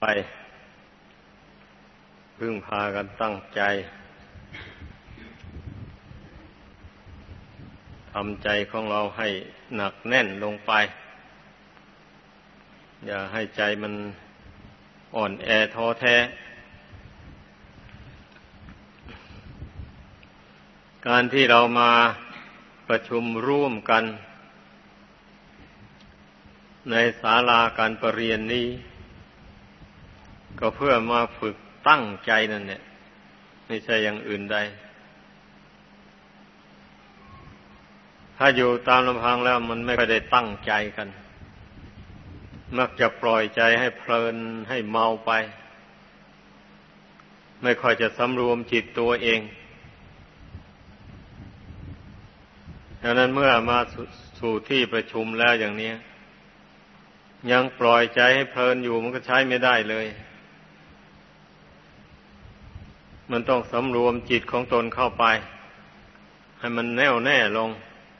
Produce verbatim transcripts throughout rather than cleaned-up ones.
พึ่งพากันตั้งใจทำใจของเราให้หนักแน่นลงไปอย่าให้ใจมันอ่อนแอท้อแท้การที่เรามาประชุมร่วมกันในศาลาการประเรียนนี้ก็เพื่อมาฝึกตั้งใจนั่นเนี่ยไม่ใช่อย่างอื่นใดถ้าอยู่ตามลำพังแล้วมันไม่ค่อยได้ตั้งใจกันมักจะปล่อยใจให้เพลินให้เมาไปไม่ค่อยจะสำรวมจิตตัวเองดังนั้นเมื่อมาสู่ที่ประชุมแล้วอย่างนี้ยังปล่อยใจให้เพลินอยู่มันก็ใช้ไม่ได้เลยมันต้องสำรวมจิตของตนเข้าไปให้มันแน่วแน่ลง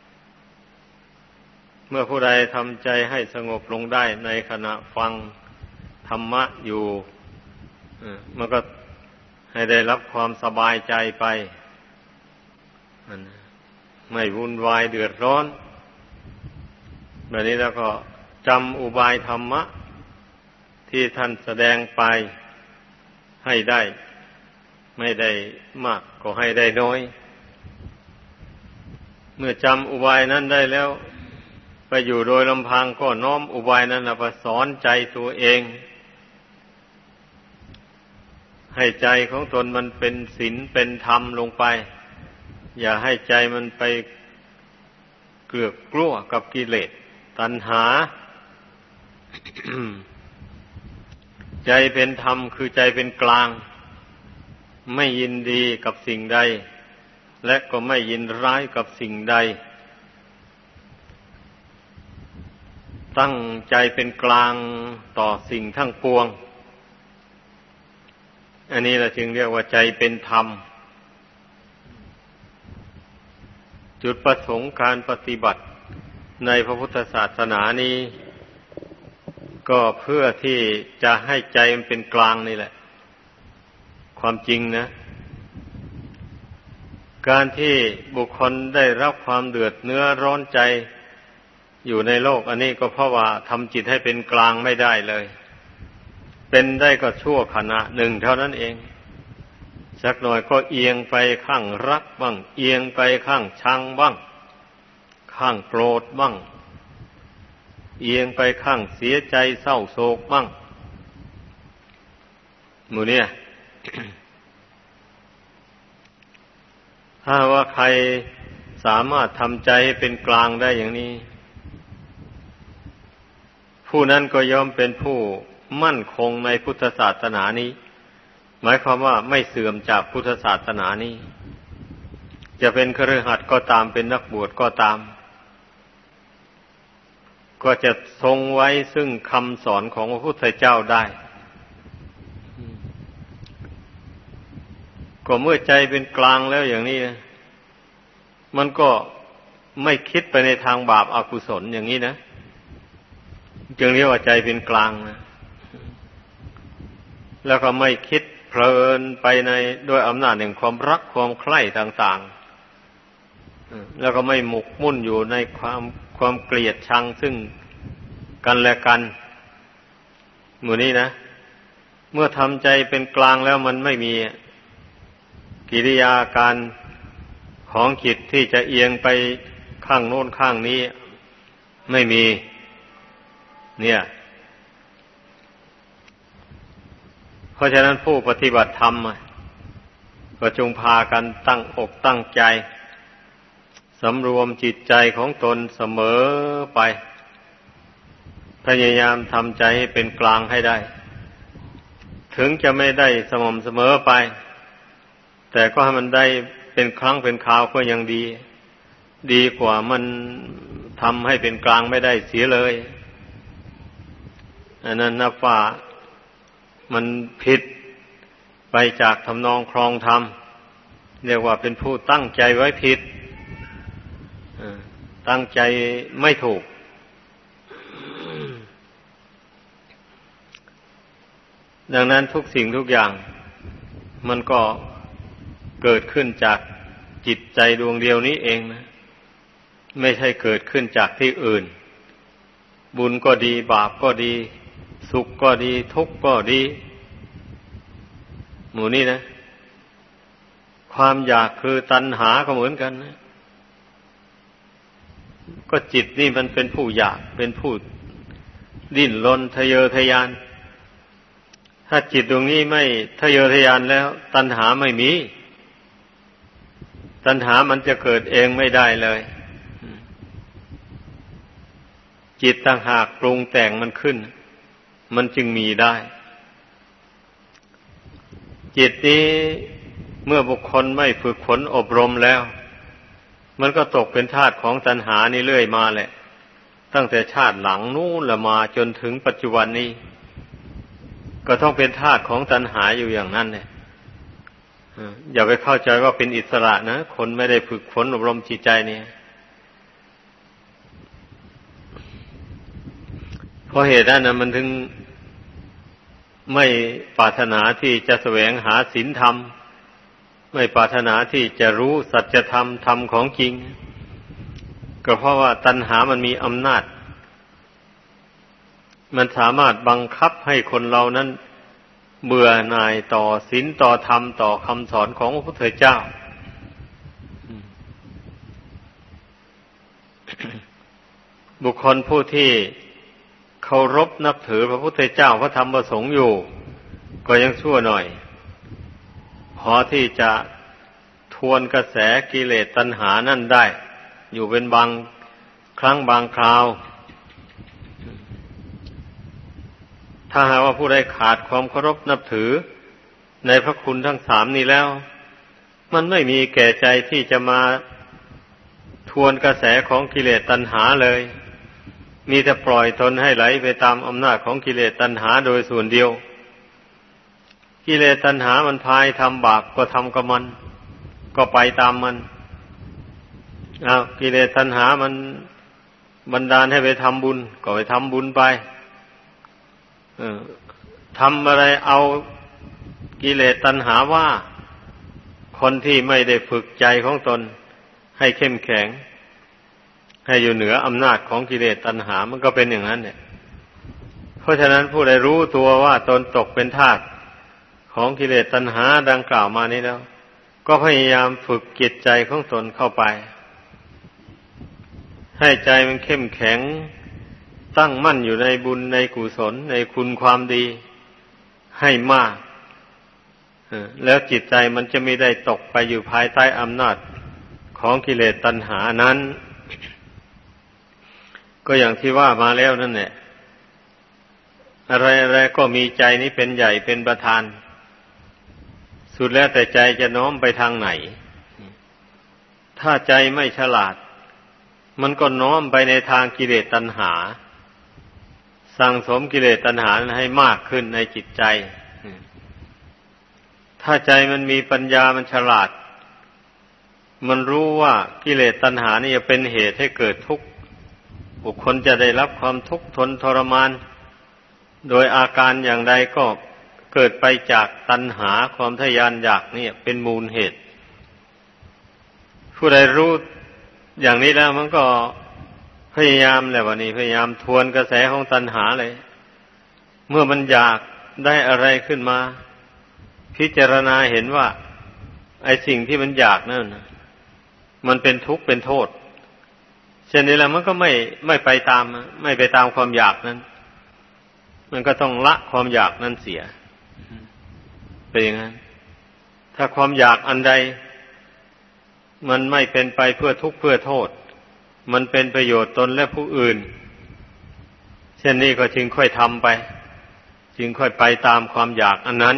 เมื่อผู้ใดทำใจให้สงบลงได้ในขณะฟังธรรมะอยู่มันก็ให้ได้รับความสบายใจไปไม่วุ่นวายเดือดร้อนแบบนี้แล้วก็จำอุบายธรรมะที่ท่านแสดงไปให้ได้ไม่ได้มากก็ให้ได้น้อยเมื่อจำอุบายนั้นได้แล้วไปอยู่โดยลำพังก็น้อมอุบายนั้นมาสอนใจตัวเองให้ใจของตนมันเป็นศีลเป็นธรรมลงไปอย่าให้ใจมันไปเกลือกกลั้วกับกิเลสตัณหา ใจเป็นธรรมคือใจเป็นกลางไม่ยินดีกับสิ่งใดและก็ไม่ยินร้ายกับสิ่งใดตั้งใจเป็นกลางต่อสิ่งทั้งปวงอันนี้เราจึงเรียกว่าใจเป็นธรรมจุดประสงค์การปฏิบัติในพระพุทธศาสนานี้ก็เพื่อที่จะให้ใจมันเป็นกลางนี่แหละความจริงนะการที่บุคคลได้รับความเดือดเนื้อร้อนใจอยู่ในโลกอันนี้ก็เพราะว่าทำจิตให้เป็นกลางไม่ได้เลยเป็นได้ก็ชั่วขณะหนึ่งเท่านั้นเองสักหน่อยก็เอียงไปข้างรักบ้างเอียงไปข้างชังบ้างข้างโกรธบ้างเอียงไปข้างเสียใจเศร้าโศกบ้างหมู่เนี่ย ถ้าว่าใครสามารถทำใจให้เป็นกลางได้อย่างนี้ผู้นั้นก็ย่อมเป็นผู้มั่นคงในพุทธศาสนานี้หมายความว่าไม่เสื่อมจากพุทธศาสนานี้จะเป็นคฤหัสถ์ก็ตามเป็นนักบวชก็ตามก็จะทรงไว้ซึ่งคำสอนของพระพุทธเจ้าได้ก็เมื่อใจเป็นกลางแล้วอย่างนี้นะมันก็ไม่คิดไปในทางบาปอกุศลอย่างนี้นะจึงเรียกว่าใจเป็นกลางนะแล้วก็ไม่คิดเพลินไปในด้วยอำนาจแห่งความรักความใคร่ต่างๆแล้วก็ไม่หมกมุ่นอยู่ในความความเกลียดชังซึ่งกันและกันหมู่นี้นะเมื่อทำใจเป็นกลางแล้วมันไม่มีกิริยาการของจิตที่จะเอียงไปข้างโน้นข้างนี้ไม่มีเนี่ยเพราะฉะนั้นผู้ปฏิบัติธรรมก็จงพากันตั้งอกตั้งใจสำรวมจิตใจของตนเสมอไปพยายามทำใจให้เป็นกลางให้ได้ถึงจะไม่ได้สม่ำเสมอไปแต่ก็ให้มันได้เป็นครั้งเป็นคราวก็ยังดีดีกว่ามันทำให้เป็นกลางไม่ได้เสียเลยอันนั้นนับว่ามันผิดไปจากทำนองครองธรรมเรียกว่าเป็นผู้ตั้งใจไว้ผิดตั้งใจไม่ถูก ฉดังนั้นทุกสิ่งทุกอย่างมันก็เกิดขึ้นจากจิตใจดวงเดียวนี้เองนะไม่ใช่เกิดขึ้นจากที่อื่นบุญก็ดีบาปก็ดีสุขก็ดีทุกข์ก็ดีหมู่นี้นะความอยากคือตัณหาก็เหมือนกันนะก็จิตนี่มันเป็นผู้อยากเป็นผู้ดิ้นรนทะเยอทะยานถ้าจิตดวงนี้ไม่ทะเยอทะยานแล้วตัณหาไม่มีตัณหามันจะเกิดเองไม่ได้เลยจิตต่างหากปรุงแต่งมันขึ้นมันจึงมีได้จิตนี้เมื่อบุคคลไม่ฝึกฝนอบรมแล้วมันก็ตกเป็นทาสของตัณหานี่เรื่อยมาแหละตั้งแต่ชาติหลังนู้นละมาจนถึงปัจจุบันนี้ก็ต้องเป็นทาสของตัณหาอยู่อย่างนั้นเนี่ยอย่าไปเข้าใจว่าเป็นอิสระนะคนไม่ได้ฝึกฝนอบรมจิตใจเนี่ยเพราะเหตุนั้นนะมันถึงไม่ปรารถนาที่จะแสวงหาศีลธรรมไม่ปรารถนาที่จะรู้สัจธรรมธรรมของจริงก็เพราะว่าตัณหามันมีอำนาจมันสามารถบังคับให้คนเรานั้นเบื่อหน่ายต่อศีลต่อธรรมต่อคำสอนของพระพุทธเจ้า บุคคลผู้ที่เคารพนับถือพระพุทธเจ้าพระธรรมพระสงฆ์อยู่ก็ยังชั่วหน่อยพอที่จะทวนกระแสกิเลสตัณหานั่นได้อยู่เป็นบางครั้งบางคราวถ้าหากว่าผู้ใดขาดความเคารพนับถือในพระคุณทั้งสามนี้แล้วมันไม่มีแก่ใจที่จะมาทวนกระแสของกิเลสตัณหาเลยมีแต่ปล่อยตนให้ไหลไปตามอำนาจของกิเลสตัณหาโดยส่วนเดียวกิเลสตัณหามันพายทำบาปก็ทำกับมันก็ไปตามมันอ้าวกิเลสตัณหามันบันดาลให้ไปทำบุญก็ไปทำบุญไปเออทำอะไรเอากิเลสตัณหาว่าคนที่ไม่ได้ฝึกใจของตนให้เข้มแข็งให้อยู่เหนืออำนาจของกิเลสตัณหามันก็เป็นอย่างนั้นเนี่ยเพราะฉะนั้นผู้ใดรู้ตัวว่าตนตกเป็นทาสของกิเลสตัณหาดังกล่าวมานี้แล้วก็พยายามฝึกจิตใจของตนเข้าไปให้ใจมันเข้มแข็งตั้งมั่นอยู่ในบุญในกุศลในคุณความดีให้มากแล้วจิตใจมันจะไม่ได้ตกไปอยู่ภายใต้อำนาจของกิเลสตัณหานั้นก็อย่างที่ว่ามาแล้วนั่นแหละอะไรๆก็มีใจนี้เป็นใหญ่เป็นประธานสุดแล้วแต่ใจจะน้อมไปทางไหนถ้าใจไม่ฉลาดมันก็น้อมไปในทางกิเลสตัณหาสั่งสมกิเลสตัณหาให้มากขึ้นในจิตใจถ้าใจมันมีปัญญามันฉลาดมันรู้ว่ากิเลสตัณหานี่จะเป็นเหตุให้เกิดทุกข์บุคคลจะได้รับความทุกข์ทนทรมานโดยอาการอย่างใดก็เกิดไปจากตัณหาความทะยานอยากนี่เป็นมูลเหตุผู้ใดรู้อย่างนี้แล้วมันก็พยายามแหละวันนี้พยายามทวนกระแสของตัณหาเลยเมื่อมันอยากได้อะไรขึ้นมาพิจารณาเห็นว่าไอ้สิ่งที่มันอยากนั่นมันเป็นทุกข์เป็นโทษเช่นนี้แล้วมันก็ไม่ไม่ไปตามไม่ไปตามความอยากนั้นมันก็ต้องละความอยากนั้นเสียเป็นอย่างนั้นถ้าความอยากอันใดมันไม่เป็นไปเพื่อทุกข์เพื่อโทษมันเป็นประโยชน์ตนและผู้อื่นเช่นนี้ก็จึงค่อยทำไปจึงค่อยไปตามความอยากอันนั้น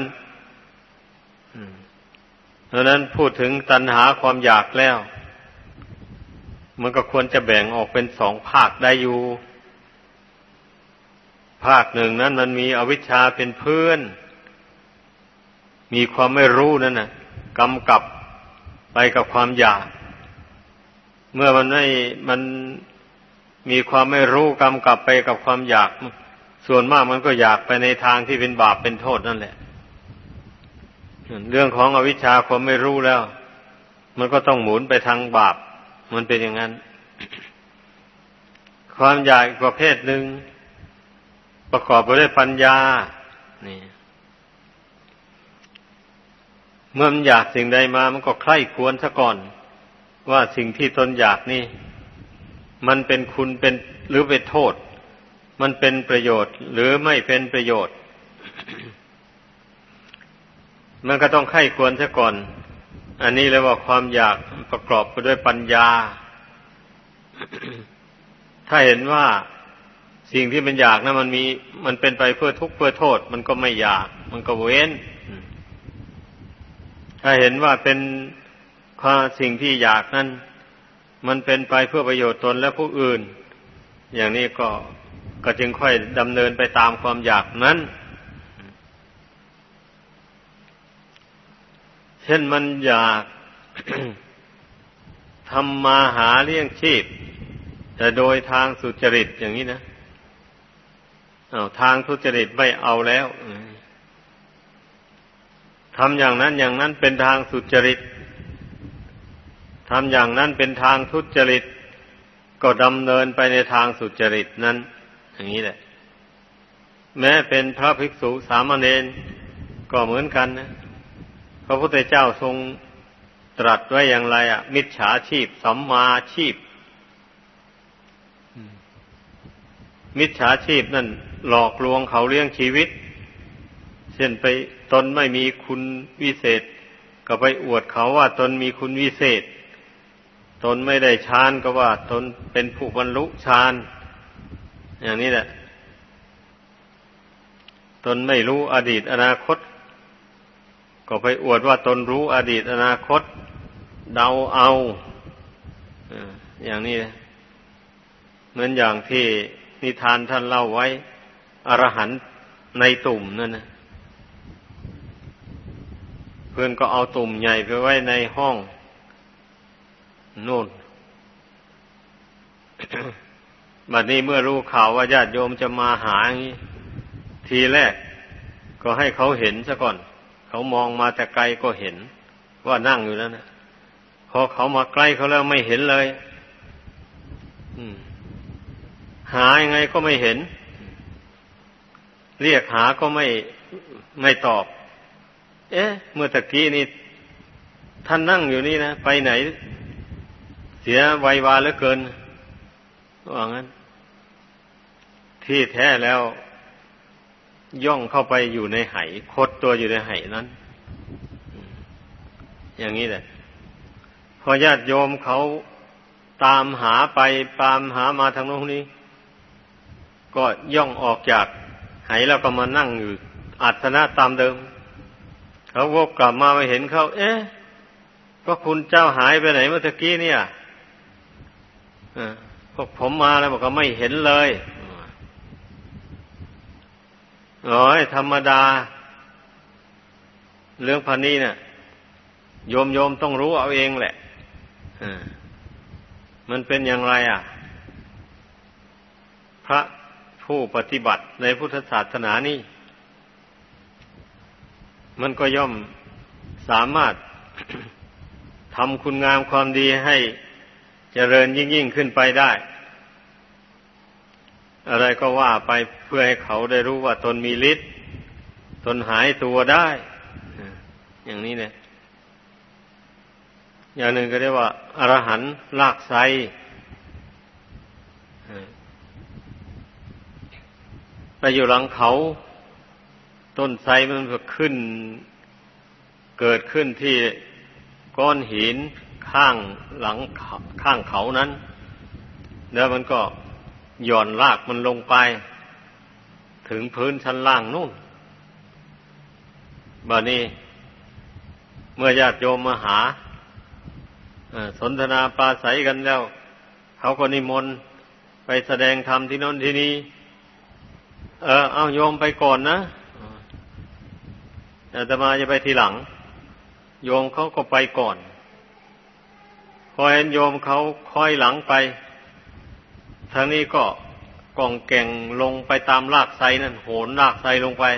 เพราะนั้นพูดถึงตัณหาความอยากแล้วมันก็ควรจะแบ่งออกเป็นสองภาคได้อยู่ภาคหนึ่งนั้นมันมีอวิชชาเป็นเพื่อนมีความไม่รู้นั่นน่ะกำกับไปกับความอยากเมื่อมันไม่มันมีความไม่รู้กำกับไปกับความอยากสุส่วนมากมันก็อยากไปในทางที่เป็นบาปเป็นโทษนั่นแหละเรื่องของอวิชชาความไม่รู้แล้วมันก็ต้องหมุนไปทางบาปมันเป็นอย่างนั้นความอยากอีกประเภทหนึ่งประกอบไปด้วยปัญญานี่เมื่อมันอยากสิ่งใดมามันก็ใคร่ครวญซะก่อนว่าสิ่งที่ตนอยากนี่มันเป็นคุณเป็นหรือเป็นโทษมันเป็นประโยชน์หรือไม่เป็นประโยชน์ มันก็ต้องไข้ควรซะก่อนอันนี้เรียกว่าความอยากประกอบไปด้วยปัญญา ถ้าเห็นว่าสิ่งที่มันอยากนะมันมีมันเป็นไปเพื่อทุกข์เพื่อโทษมันก็ไม่อยากมันก็เว้นถ้าเห็นว่าเป็นความสิ่งที่อยากนั้นมันเป็นไปเพื่อประโยชน์ตนและผู้อื่นอย่างนี้ก็ก็จึงค่อยดำเนินไปตามความอยากนั้นเช่นมันอยาก ทำมาหาเลี้ยงชีพแต่โดยทางสุจริตอย่างนี้นะเอาทางทุจริตไม่เอาแล้วทำอย่างนั้นอย่างนั้นเป็นทางสุจริตทำอย่างนั้นเป็นทางทุจริตก็ดำเนินไปในทางสุจริตนั้นอย่างนี้แหละแม้เป็นพระภิกษุสามเณรก็เหมือนกันนะพระพุทธเจ้าทรงตรัสไว้อย่างไรอ่ะมิจฉาชีพสัมมาชีพมิจฉาชีพนั่นหลอกลวงเขาเลี้ยงชีวิตเช่นไปตนไม่มีคุณวิเศษก็ไปอวดเขาว่าตนมีคุณวิเศษตนไม่ได้ฌานก็ว่าตนเป็นผู้บรรลุฌานอย่างนี้แหละตนไม่รู้อดีตอนาคตก็ไปอวดว่าตนรู้อดีตอนาคตเดาเอาอย่างนี้เหมือนอย่างที่นิทานท่านเล่าไว้อรหันต์ในตุ่มนั่นนะเพื่อนก็เอาตุ่มใหญ่ไปไว้ในห้องนู่น บัดนี้เมื่อรู้ข่าวว่าญาติโยมจะมาหาอย่างนี้ทีแรกก็ให้เขาเห็นซะก่อนเขามองมาแต่ไกลก็เห็นว่านั่งอยู่แล้วนะพอเขามาใกล้เขาแล้วไม่เห็นเลยหายังไงก็ไม่เห็นเรียกหาก็ไม่ไม่ตอบเอ๊ะเมื่อตะกี้นี่ท่านนั่งอยู่นี่นะไปไหนเสียไววาเหลือเกินว่างั้นที่แท้แล้วย่องเข้าไปอยู่ในไหคดตัวอยู่ในไหนั้นอย่างนี้แหละพอญาติโยมเขาตามหาไปตามหามาทางโน้นนี้ก็ย่องออกจากไหแล้วก็มานั่งอยู่อาสนะตามเดิมเขาวกกลับมาไปเห็นเขาเอ๊ะก็คุณเจ้าหายไปไหนเมื่อตะกี้เนี่ยพวกผมมาแล้วบอกว่าไม่เห็นเลยโอ้ยธรรมดาเรื่องพันนี้เนี่ยโยมโยมต้องรู้เอาเองแหละมันเป็นอย่างไรอ่ะพระผู้ปฏิบัติในพุทธศาสนานี่มันก็ย่อมสามารถ ทำคุณงามความดีให้เจริญยิ่งยิ่งขึ้นไปได้อะไรก็ว่าไปเพื่อให้เขาได้รู้ว่าตนมีฤทธิ์ตนหายตัวได้อย่างนี้เนี่ยอย่างหนึ่งก็เรียกว่าอรหันต์ลากไสไปอยู่หลังเขาต้นไทรมันก็ขึ้นเกิดขึ้นที่ก้อนหินข้างหลังข้างเขานั้นแล้วมันก็หย่อนรากมันลงไปถึงพื้นชั้นล่างนู่นบัดนี้เมื่อญาติโยมมาหาสนทนาปราศัยกันแล้วเขาก็นิมนต์ไปแสดงธรรมที่โน่นที่นี่เออเอาโยมไปก่อนนะอาตมาจะไปทีหลังโยมเขาก็ไปก่อนพอเห็นโยมเขาค่อยหลังไปทางนี้ก็กองแก่งลงไปตามรากไทรนั่นโหนรากไทรลงไป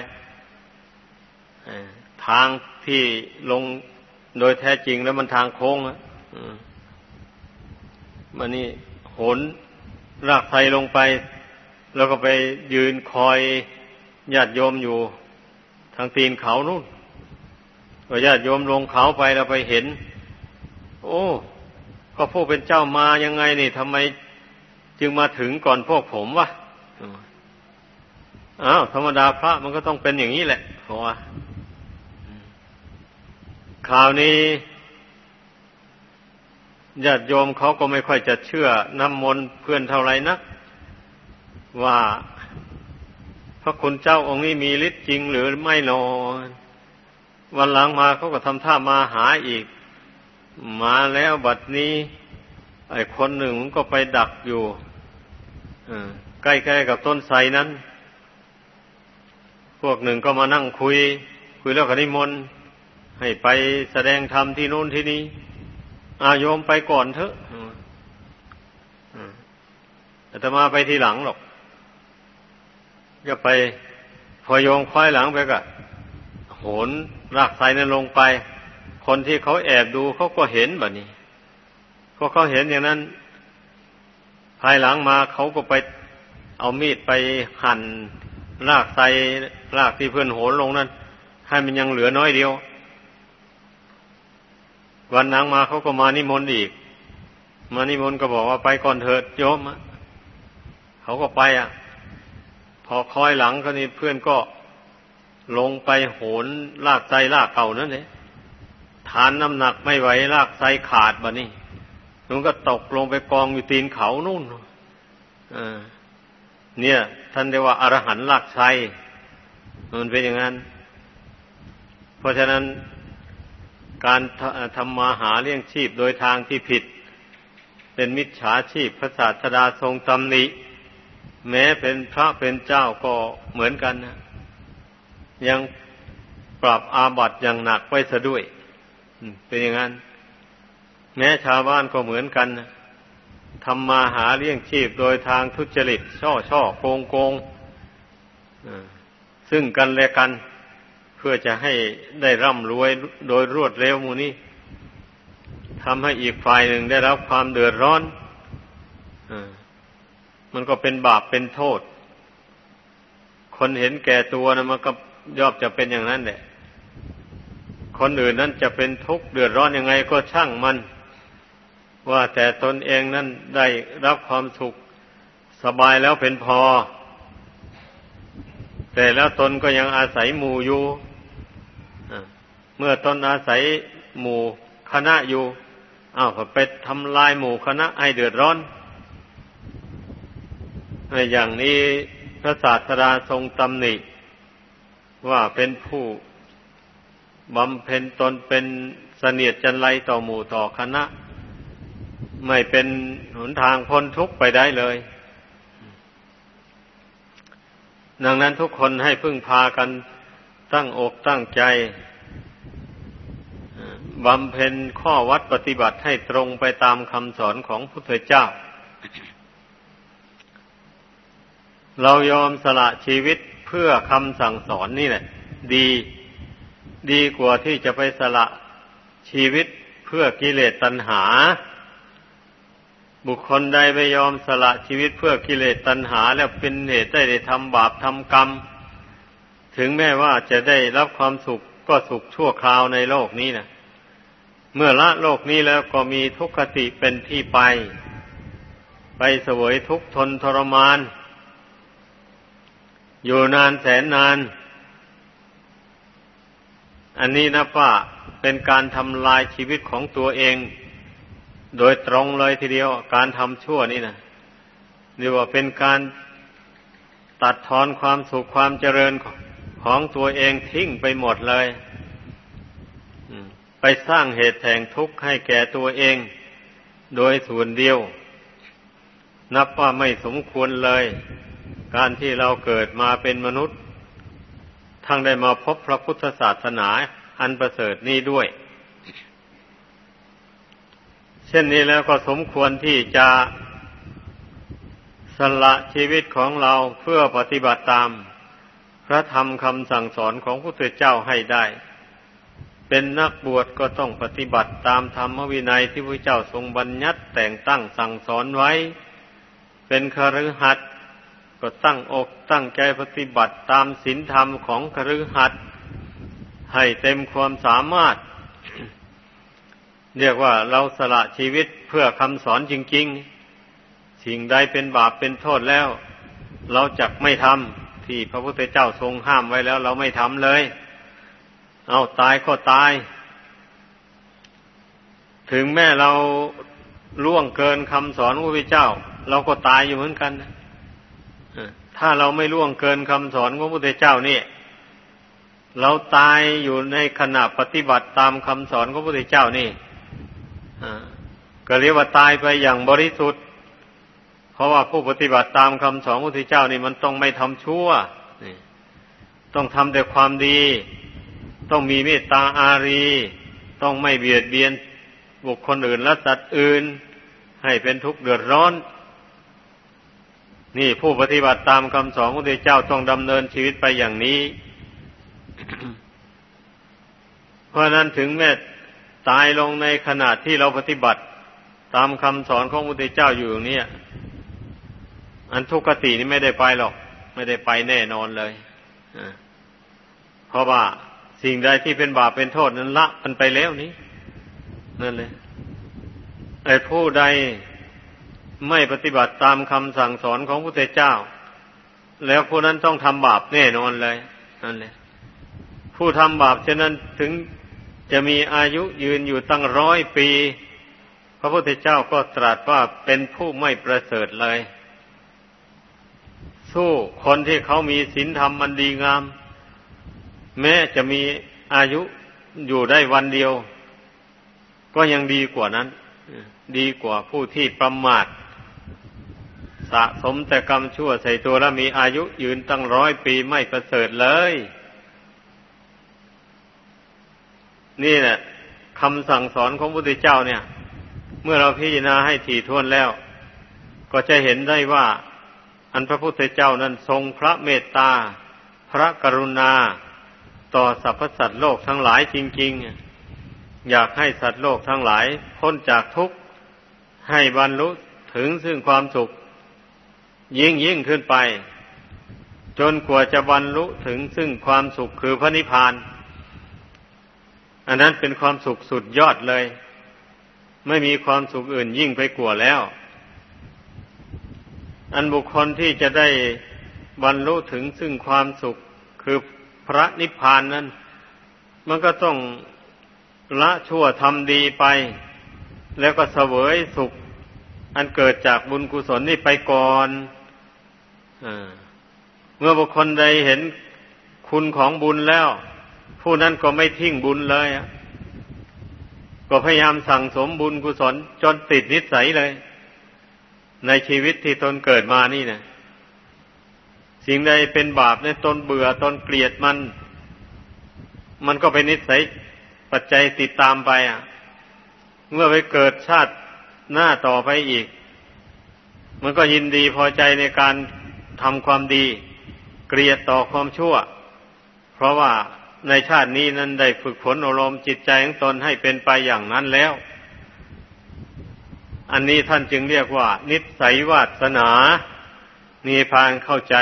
ทางที่ลงโดยแท้จริงแล้วมันทางโค้งอ่ะมันนี่โหนรากไทรลงไปแล้วก็ไปยืนคอยญาติโยมอยู่ทางตีนเขานู่นพอญาติโยมลงเขาไปเราไปเห็นโอ้ก็พวกเป็นเจ้ามายังไงนี่ทำไมจึงมาถึงก่อนพวกผมวะอ้าวธรรมดาพระมันก็ต้องเป็นอย่างนี้แหละเพราะว่าคราวนี้ญาติโยมเขาก็ไม่ค่อยจะเชื่อน้ำมนต์เพื่อนเท่าไหร่นักว่าพระคุณเจ้าองค์นี้มีฤทธิ์จริงหรือไม่หนอวันหลังมาเขาก็ทำท่ามาหาอีกมาแล้วบัดนี้ไอ้คนหนึ่งมันก็ไปดักอยู่ใกล้ๆกับต้นไทรนั้นพวกหนึ่งก็มานั่งคุยคุยแล้วก็นิมนต์ให้ไปแสดงธรรมที่โน่นที่นี้อาโยมไปก่อนเถอะอาตมาไปทีหลังหรอกจะไปพอโยมคล้อยหลังไปก็โหนรากไทรนั้นลงไปคนที่เขาแอบดูเขาก็เห็นแบบนี้ก็เขาเห็นอย่างนั้นภายหลังมาเขาก็ไปเอามีดไปหั่นรากไทรรากที่เพื่อนโหนลงนั้นให้มันยังเหลือน้อยเดียววันหลังมาเขาก็มานิมนต์อีกมานิมนต์ก็บอกว่าไปก่อนเถิดโยมเขาก็ไปอ่ะพอคอยหลังก็นี่เพื่อนก็ลงไปโหนรากไทรรากเก่านั่นเลยฐานน้ำหนักไม่ไหวรากไทรขาดบะนี่มันก็ตกลงไปกองอยู่ตีนเขานู่นอ่าเนี่ยท่านเรียกว่าอรหันต์รากไทรมันเป็นอย่างนั้นเพราะฉะนั้นการทำมาหาเลี้ยงชีพโดยทางที่ผิดเป็นมิจฉาชีพพระศาสดาทรงตำหนิแม้เป็นพระเป็นเจ้าก็เหมือนกันนะยังปรับอาบัติอย่างหนักไว้ซะด้วยเป็นอย่างนั้นแม้ชาวบ้านก็เหมือนกันนะทำมาหาเลี้ยงชีพโดยทางทุจริตช่อช่อโกงโกงซึ่งกันและกันเพื่อจะให้ได้ร่ำรวยโดยรวดเร็วหมู่นี้ทำให้อีกฝ่ายหนึ่งได้รับความเดือดร้อนมันก็เป็นบาปเป็นโทษคนเห็นแก่ตัวนะมันก็ย่อมจะเป็นอย่างนั้นแหละคนอื่นนั้นจะเป็นทุกข์เดือดร้อนยังไงก็ช่างมันว่าแต่ตนเองนั้นได้รับความสุขสบายแล้วเป็นพอแต่แล้วตนก็ยังอาศัยหมู่อยู่เมื่อตนอาศัยหมู่คณะอยู่อ้าวก็ไปทำลายหมู่คณะให้เดือดร้อนอย่างนี้พระศาสดาทรงตำหนิว่าเป็นผู้บำเพ็ญตนเป็นเสนียดจันไรต่อหมู่ต่อคณะไม่เป็นหนทางพ้นทุกข์ไปได้เลยดังนั้นทุกคนให้พึ่งพากันตั้งอกตั้งใจบำเพ็ญข้อวัดปฏิบัติให้ตรงไปตามคำสอนของพระพุทธเจ้าเรายอมสละชีวิตเพื่อคำสั่งสอนนี่แหละดีดีกว่าที่จะไปสละชีวิตเพื่อกิเลสตัณหาบุคคลใดไม่ยอมสละชีวิตเพื่อกิเลสตัณหาแล้วเป็นเหตุได้ทำบาปทำกรรมถึงแม้ว่าจะได้รับความสุขก็สุขชั่วคราวในโลกนี้นะเมื่อละโลกนี้แล้วก็มีทุกขติเป็นที่ไปไปเสวยทุกข์ทนทรมานอยู่นานแสนนานอันนี้นะป้าเป็นการทำลายชีวิตของตัวเองโดยตรงเลยทีเดียวการทำชั่วนี่นะเรียกว่าเป็นการตัดทอนความสุขความเจริญของตัวเองทิ้งไปหมดเลยไปสร้างเหตุแห่งทุกข์ให้แก่ตัวเองโดยส่วนเดียวนับว่าไม่สมควรเลยการที่เราเกิดมาเป็นมนุษย์ทั้งได้มาพบพระพุทธศาสนาอันประเสริฐนี้ด้วยเช่นนี้แล้วก็สมควรที่จะสละชีวิตของเราเพื่อปฏิบัติตามพระธรรมคำสั่งสอนของพระพุทธเจ้าให้ได้เป็นนักบวชก็ต้องปฏิบัติตามธรรมวินัยที่พระเจ้าทรงบัญญัติแต่งตั้งสั่งสอนไว้เป็นคฤหัสถ์ก็ตั้งอกตั้งใจปฏิบัติตามศีลธรรมของคฤหัสถ์ให้เต็มความสามารถเรียกว่าเราสละชีวิตเพื่อคำสอนจริงๆสิ่งใดเป็นบาปเป็นโทษแล้วเราจักไม่ทำที่พระพุทธเจ้าทรงห้ามไว้แล้วเราไม่ทำเลยเอาตายก็ตายถึงแม้เราล่วงเกินคำสอนของพระพุทธเจ้าเราก็ตายอยู่เหมือนกันถ้าเราไม่ล่วงเกินคำสอนของพระพุทธเจ้านี่เราตายอยู่ในขณะปฏิบัติตามคำสอนของพระพุทธเจ้านี่ก็เรียกว่าตายไปอย่างบริสุทธิ์เพราะว่าผู้ปฏิบัติตามคำสอนของพระพุทธเจ้านี่มันต้องไม่ทำชั่วต้องทำแต่ความดีต้องมีเมตตาอารีต้องไม่เบียดเบียนบุคคลอื่นและสัตว์อื่นให้เป็นทุกข์เดือดร้อนนี่ผู้ปฏิบัติตามคำสอนของพระพุทธเจ้าต้องดำเนินชีวิตไปอย่างนี้ เพราะนั้นถึงแม้ตายลงในขณะที่เราปฏิบัติตามคำสอนของพระพุทธเจ้าอยู่อย่างนี้อันทุกขตินี่ไม่ได้ไปหรอกไม่ได้ไปแน่นอนเลยเพราะว่าสิ่งใดที่เป็นบาปเป็นโทษนั้นละมันไปแล้วนี้นั่นเลยไอ้ผู้ใดไม่ปฏิบัติตามคำสั่งสอนของพระพุทธเจ้าแล้วผู้นั้นต้องทำบาปแน่นอนเลยนั่นแหละผู้ทำบาปฉะนั้นถึงจะมีอายุยืนอยู่ตั้งร้อยปีพระพุทธเจ้าก็ตรัสว่าเป็นผู้ไม่ประเสริฐเลยสู้คนที่เขามีศีลธรรมมันดีงามแม้จะมีอายุอยู่ได้วันเดียวก็ยังดีกว่านั้นดีกว่าผู้ที่ประมาทสะสมแต่กรรมชั่วใส่ตัวแล้วมีอายุยืนตั้งร้อยปีไม่ประเสริฐเลยนี่แหละคำสั่งสอนของพระพุทธเจ้าเนี่ยเมื่อเราพิจารณาให้ถี่ถ้วนแล้วก็จะเห็นได้ว่าอันพระพุทธเจ้านั้นทรงพระเมตตาพระกรุณาต่อสรรพสัตว์โลกทั้งหลายจริงๆอยากให้สัตว์โลกทั้งหลายพ้นจากทุกข์ให้บรรลุถึงซึ่งความสุขยิ่งยิ่งขึ้นไปจนกว่าจะบรรลุถึงซึ่งความสุขคือพระนิพพานอันนั้นเป็นความสุขสุดยอดเลยไม่มีความสุขอื่นยิ่งไปกว่าแล้วอันบุคคลที่จะได้บรรลุถึงซึ่งความสุขคือพระนิพพานนั้นมันก็ต้องละชั่วทำดีไปแล้วก็เสวยสุขอันเกิดจากบุญกุศลนี่ไปก่อนเมื่อบุคคลใดเห็นคุณของบุญแล้วผู้นั้นก็ไม่ทิ้งบุญเลยก็พยายามสั่งสมบุญกุศลจนติดนิสัยเลยในชีวิตที่ตนเกิดมานี่นะสิ่งใดเป็นบาปเนี่ยตนเบื่อตนเกลียดมันมันก็เป็นนิสัยปัจจัยติดตามไปอ่ะเมื่อไปเกิดชาติหน้าต่อไปอีกมันก็ยินดีพอใจในการทำความดีเกลียดต่อความชั่วเพราะว่าในชาตินี้นั้นได้ฝึกฝนอบรมจิตใจของตนให้เป็นไปอย่างนั้นแล้วอันนี้ท่านจึงเรียกว่านิสัยวาสนานี่พาเข้าใจ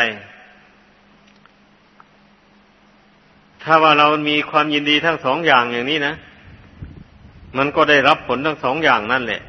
ถ้าว่าเรามีความยินดีทั้งสองอย่างอย่างนี้นะมันก็ได้รับผลทั้งสองอย่างนั่นแหละ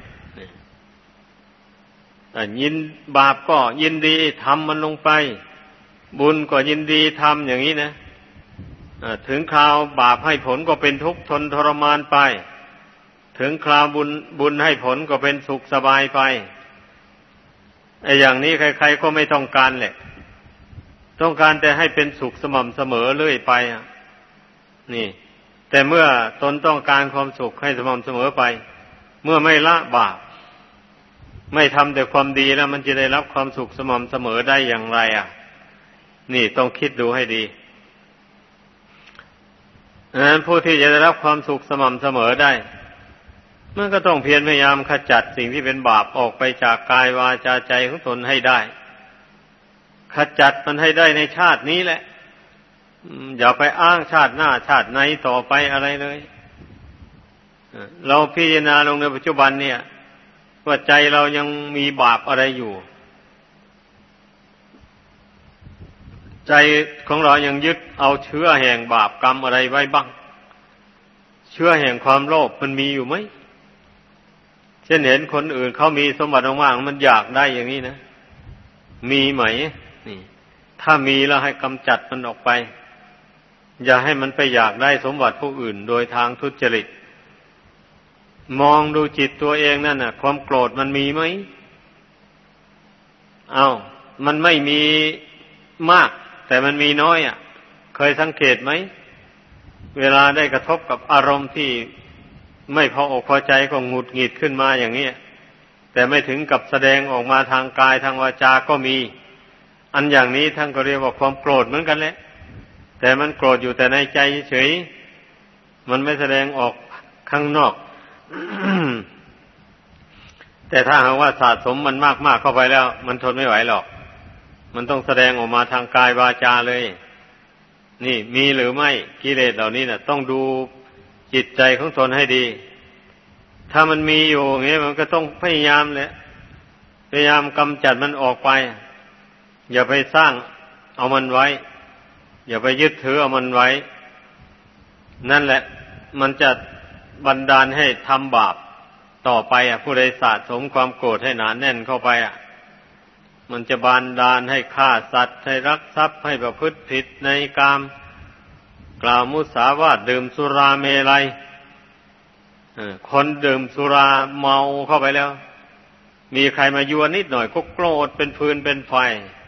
ยินบาปก็ยินดีทำมันลงไปบุญก็ยินดีทำอย่างนี้นะถึงคราวบาปให้ผลก็เป็นทุกข์ทนทรมานไปถึงคราวบุญบุญให้ผลก็เป็นสุขสบายไปไอ้อย่างนี้ใครๆก็ไม่ต้องการแหละต้องการแต่ให้เป็นสุขสม่ำเสมอเรื่อยไปนี่แต่เมื่อตนต้องการความสุขให้สม่ำเสมอไปเมื่อไม่ละบาปไม่ทำแต่ความดีแล้วมันจะได้รับความสุขสม่ำเสมอได้อย่างไรอ่ะนี่ต้องคิดดูให้ดีดังนั้นผู้ที่จะได้รับความสุขสม่ำเสมอได้มันก็ต้องเพียรพยายามขจัดสิ่งที่เป็นบาปออกไปจากกายวาจาใจของตนให้ได้ขจัดมันให้ได้ในชาตินี้แหละอย่าไปอ้างชาติหน้าชาติไหนต่อไปอะไรเลยเราพิจารณาลงในปัจจุบันเนี่ยว่าใจเรายังมีบาปอะไรอยู่ใจของเรายังยึดเอาเชื้อแห่งบาปกรรมอะไรไว้บ้างเชื้อแห่งความโลภมันมีอยู่ไหมเช่นเห็นคนอื่นเขามีสมบัติมากๆมันอยากได้อย่างนี้นะมีไหมนี่ถ้ามีแล้วให้กำจัดมันออกไปอย่าให้มันไปอยากได้สมบัติผู้อื่นโดยทางทุจริตมองดูจิตตัวเองนั่นน่ะความโกรธมันมีไหมอ้าวมันไม่มีมากแต่มันมีน้อยอ่ะเคยสังเกตไหมเวลาได้กระทบกับอารมณ์ที่ไม่พออกพอใจก็หงุดหงิดขึ้นมาอย่างนี้แต่ไม่ถึงกับแสดงออกมาทางกายทางวาจาก็มีอันอย่างนี้ท่านก็เรียกว่าความโกรธเหมือนกันแหละแต่มันโกรธอยู่แต่ในใจเฉยมันไม่แสดงออกข้างนอก แต่ถ้าหากว่าสะสมมันมากๆเข้าไปแล้วมันทนไม่ไหวหรอกมันต้องแสดงออกมาทางกายวาจาเลยนี่มีหรือไม่กิเลสเหล่านี้น่ะต้องดูจิตใจของตนให้ดีถ้ามันมีอยู่อย่างนี้มันก็ต้องพยายามแหละพยายามกำจัดมันออกไปอย่าไปสร้างเอามันไว้อย่าไปยึดถือเอามันไว้นั่นแหละมันจะบันดาลให้ทำบาปต่อไปอ่ะผู้ใดสะสมความโกรธให้หนาแน่นเข้าไปอ่ะมันจะบันดาลให้ฆ่าสัตว์ให้รักทรัพย์ให้ประพฤติผิดในกามกล่าวมุสาวาทดื่มสุราเมลัยคนดื่มสุราเมาเข้าไปแล้วมีใครมายั่วนิดหน่อยก็โกรธเป็นฟืนเป็นไฟ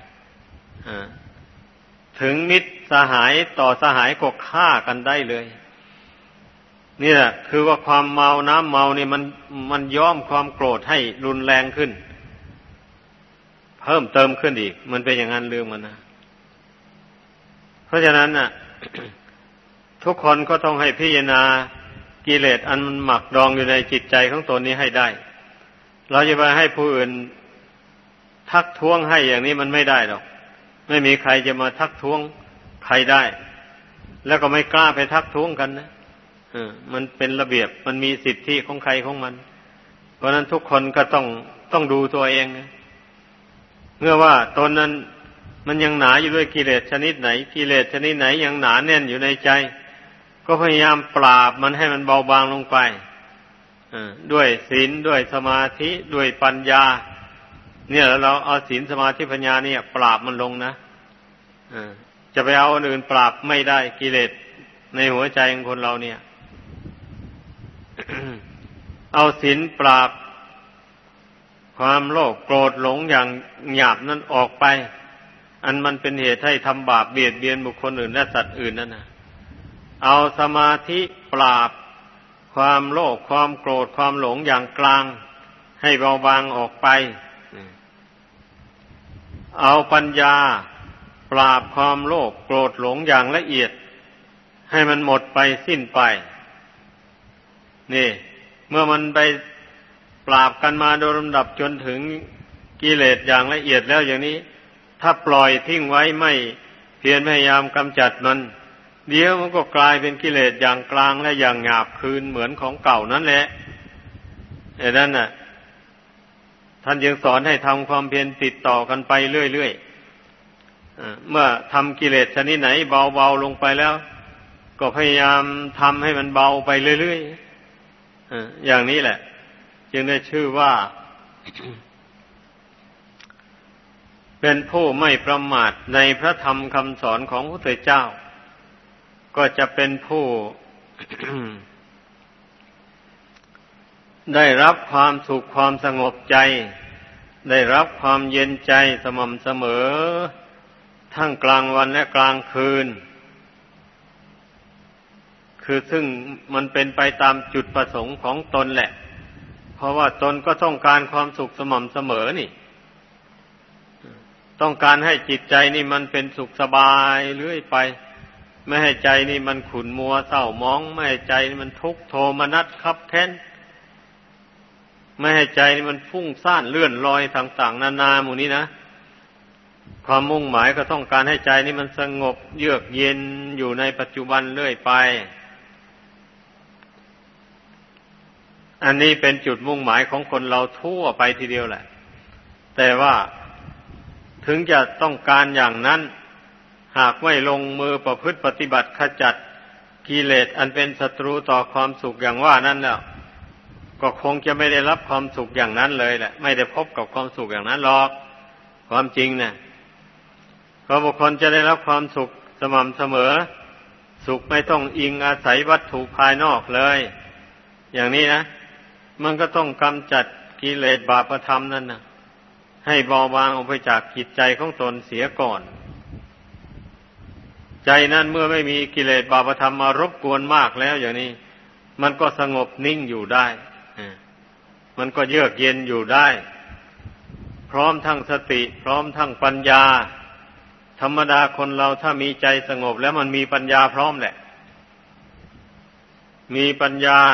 ถึงมิตรสหายต่อสหายก็ฆ่ากันได้เลยนี่แหละคือว่าความเมาน้ำเมานี่มันมันย้อมความโกรธให้รุนแรงขึ้นเพิ่มเติมขึ้นอีกมันเป็นอย่างนั้นเรื่องมันนะเพราะฉะนั้นน่ะ ทุกคนก็ต้องให้พิจารณากิเลสอันมันหมักดองอยู่ในจิตใจของตนนี้ให้ได้เราจะไปให้ผู้อื่นทักท้วงให้อย่างนี้มันไม่ได้หรอกไม่มีใครจะมาทักท้วงใครได้แล้วก็ไม่กล้าไปทักท้วงกันนะเออมันเป็นระเบียบมันมีสิทธิของใครของมันเพราะนั้นทุกคนก็ต้องต้องดูตัวเองนะเมื่อว่าตนนั้นมันยังหนาอยู่ด้วยกิเลสชนิดไหนกิเลสชนิดไหนยังหนาแน่นอยู่ในใจก็พยายามปราบมันให้มันเบาบางลงไปด้วยศีลด้วยสมาธิด้วยปัญญาเนี่ยเราเอาศีลสมาธิปัญญาเนี่ยปราบมันลงนะจะไปเอาคนอื่นปราบไม่ได้กิเลสในหัวใจของคนเราเนี่ย เอาศีลปราบความโลภโกรธหลงอย่างหยาบนั้นออกไปอันมันเป็นเหตุให้ทำบาปเบียดเบียนบุคคลอื่นและสัตว์อื่นนั่นนะเอาสมาธิปราบความโลภความโกรธความหลงอย่างกลางให้เบาบางออกไปเอาปัญญาปราบความโลภโกรธหลงอย่างละเอียดให้มันหมดไปสิ้นไปนี่เมื่อมันไปปราบกันมาโดยลำดับจนถึงกิเลสอย่างละเอียดแล้วอย่างนี้ถ้าปล่อยทิ้งไว้ไม่เพียรพยายามกำจัดมันเดี๋ยวมันก็กลายเป็นกิเลสอย่างกลางและอย่างหยาบคืนเหมือนของเก่านั่นแหละไอ้นั่นน่ะท่านยังสอนให้ทำความเพียรติดต่อกันไปเรื่อยๆเมื่อทำกิเลสชนิดไหนเบาๆลงไปแล้วก็พยายามทำให้มันเบาไปเรื่อยๆอย่างนี้แหละจึงได้ชื่อว่า เป็นผู้ไม่ประมาทในพระธรรมคำสอนของพระพุทธเจ้าก็จะเป็นผู้ ได้รับความสุขความสงบใจได้รับความเย็นใจสม่ำเสมอทั้งกลางวันและกลางคืนคือซึ่งมันเป็นไปตามจุดประสงค์ของตนแหละเพราะว่าตนก็ต้องการความสุขสม่ำเสมอนี่ต้องการให้จิตใจนี่มันเป็นสุขสบายเรื่อยไปไม่ให้ใจนี่มันขุ่นมัวเศร้าหมองไม่ให้ใจนี่มันทุกข์โทมนัสคับแค้นไม่ให้ใจนี่มันฟุ้งซ่านเลื่อนลอยต่างๆนานาหมู่นี้นะความมุ่งหมายก็ต้องการให้ใจนี้มันสงบเยือกเย็นอยู่ในปัจจุบันเรื่อยไปอันนี้เป็นจุดมุ่งหมายของคนเราทั่วไปทีเดียวแหละแต่ว่าถึงจะต้องการอย่างนั้นหากไม่ลงมือประพฤติปฏิบัติขจัดกิเลสอันเป็นศัตรูต่อความสุขอย่างว่านั้นแล้วก็คงจะไม่ได้รับความสุขอย่างนั้นเลยแหละไม่ได้พบกับความสุขอย่างนั้นหรอกความจริงเนี่ยเพราะบุคคลจะได้รับความสุขสม่ำเสมอสุขไม่ต้องอิงอาศัยวัตถุภายนอกเลยอย่างนี้นะมันก็ต้องกำจัดกิเลสบาปธรรมนั่นนะให้เบาบางออกไปจากจิตใจของตนเสียก่อนใจนั้นเมื่อไม่มีกิเลสบาปธรรมมารบกวนมากแล้วอย่างนี้มันก็สงบนิ่งอยู่ได้มันก็เยือกเย็นอยู่ได้พร้อมทั้งสติพร้อมทั้งปัญญาธรรมดาคนเราถ้ามีใจสงบแล้วมันมีปัญญาพร้อมแหละมีปัญญา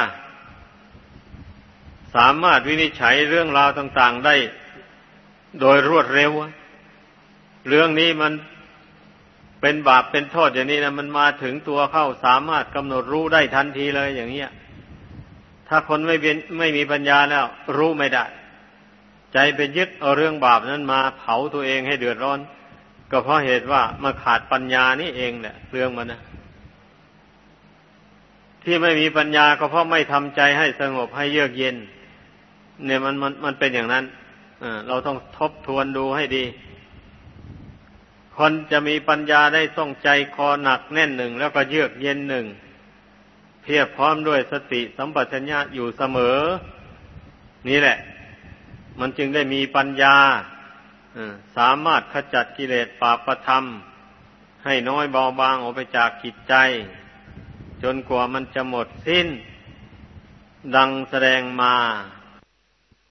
สามารถวินิจฉัยเรื่องราวต่างๆได้โดยรวดเร็วเรื่องนี้มันเป็นบาปเป็นโทษอย่างนี้นะมันมาถึงตัวเข้าสามารถกำหนดรู้ได้ทันทีเลยอย่างเนี้ยถ้าคนไม่เป็นไม่มีปัญญาแล้วรู้ไม่ได้ใจไปยึดเอาเรื่องบาปนั้นมาเผาตัวเองให้เดือดร้อนก็เพราะเหตุว่ามาขาดปัญญานี่เองแหละเรื่องมันนะที่ไม่มีปัญญาก็เพราะไม่ทำใจให้สงบให้เยือกเย็นเนี่ยมันมันมันเป็นอย่างนั้นเออเราต้องทบทวนดูให้ดีคนจะมีปัญญาได้ต้องใจคอหนักแน่นหนึ่งแล้วก็เยือกเย็นหนึ่งเพียบพร้อมด้วยสติสัมปชัญญะอยู่เสมอนี่แหละมันจึงได้มีปัญญาสามารถขจัดกิเลสบาปธรรมให้น้อยเบาบางออกไปจากจิตใจจนกว่ามันจะหมดสิ้นดังแสดงมา